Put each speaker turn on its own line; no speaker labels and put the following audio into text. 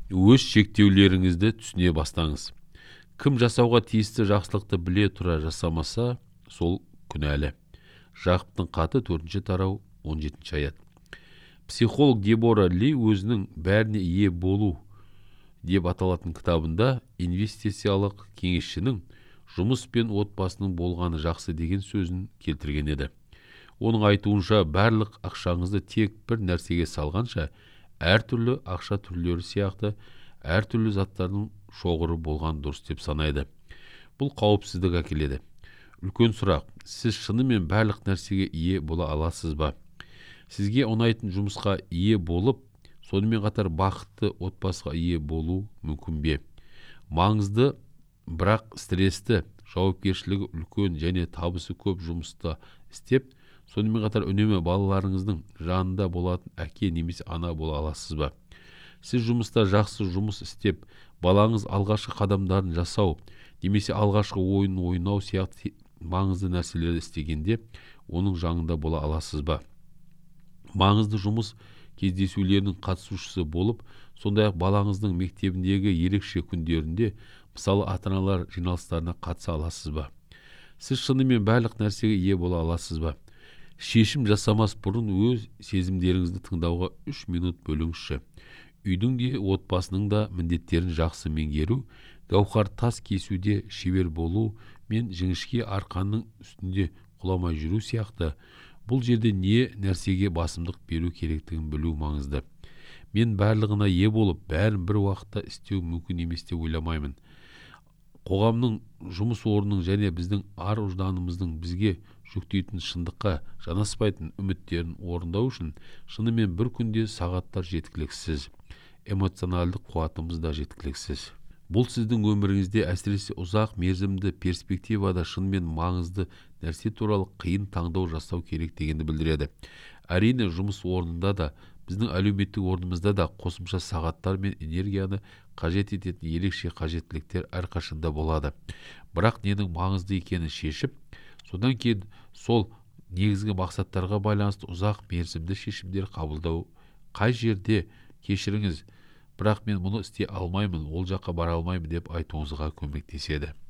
өз шектеулеріңізді түсіне бастаңыз. Кім жасауға тиісті жақсылықты біле тұра жасамаса, сол күнәлі. Жақыптың хаты 4-ші тарау 17-ші аят. Психолог Дебора Ли өзінің бәріне ие болу деп аталатын кітабында инвестициялық кеңесшінің жұмыс пен отбасының болғаны жақсы деген сөзін келтірген еді. Оның айтуынша, барлық ақшаңызды тек бір нәрсеге салғанша, әртүрлі ақша түрлері сияқты әртүрлі заттардың шоғыры болған дұрыс деп санайды. Бұл қауіпсіздік әкеледі. Үлкен сұрақ: сіз шынымен барлық нәрсеге ие бола аласыз ба? Сізге ұнайтын жұмысқа ие болып, сонымен қатар бақытты отбасыға ие болу мүмкін бе? Маңызды, бірақ стрессті, жауапкершілігі үлкен және табысы көп жұмыста істеп, сонымен қатар үнемі балаларыңыздың жанында болатын әке немесе ана бола аласыз ба? Сіз жұмыста жақсы жұмыс істеп, балаңыз алғашқы қадамдарын жасау, немесе алғашқы ойын ойнау сияқты маңызды нәрселерді істегенде, оның жанында бола аласыз ба? Маңызды жұмыс кездесулерінің қатысушысы болып, сондай-ақ балаңыздың мектебіндегі ерекше күндерінде, мысалы ата-аналар жиналыстарына қатыса аласыз ба? Сіз шынымен барлық нәрсеге ие бола аласыз ба? Шешім жасамас бұрын өз сезімдеріңізді тыңдауға 3 минут бөліңізші. Үйдің де, отбасының да міндеттерін жақсы меңгеру, гауһар тас кесуде шебер болу мен жіңішке арқанның үстінде құламай жүру сияқты, бұл жерде не нәрсеге басымдық беру керектігін білу маңызды. Мен барлығына ие болып, бәрін бір уақытта істеу мүмкін емес деп ойламаймын. Қоғамның, жұмыс орнының және біздің ар-ұжданымыздың бізге жүктейтін шындыққа жанаспайтын үміттерін орындау үшін шынымен бір күнде сағаттар жеткіліксіз, эмоционалдық қуатымыз да жеткіліксіз. Бұл сіздің өміріңізде әсіресе ұзақ мерзімді перспективада шынымен маңызды нәрсе туралы қиын таңдау жасау керек дегенді білдіреді. Әрине, жұмыс орнында да, біздің әлеуметтік орнымызда да қосымша сағаттар мен энергияны қажет ететін ерекше қажеттіліктер әрқашанда болады. Бірақ ненің маңызды екенін шешіп, содан кейін сол негізгі мақсаттарға байланысты ұзақ мерзімді шешімдер қабылдау. Қай жерде кешіріңіз, бірақ мен мұны істей алмаймын, ол жаққа бара алмаймын деп айтуыңызға көмектеседі.